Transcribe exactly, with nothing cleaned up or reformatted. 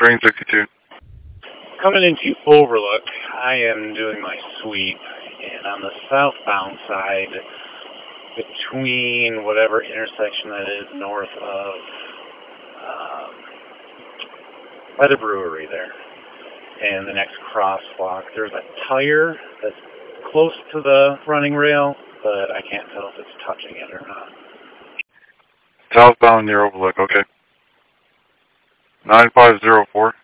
Train sixty-two. Coming into Overlook, I am doing my sweep, and on the southbound side, between whatever intersection that is north of, um, by the brewery there, and the next crosswalk, there's a tire that's close to the running rail, but I can't tell if it's touching it or not. Southbound near Overlook, okay. nine five zero four.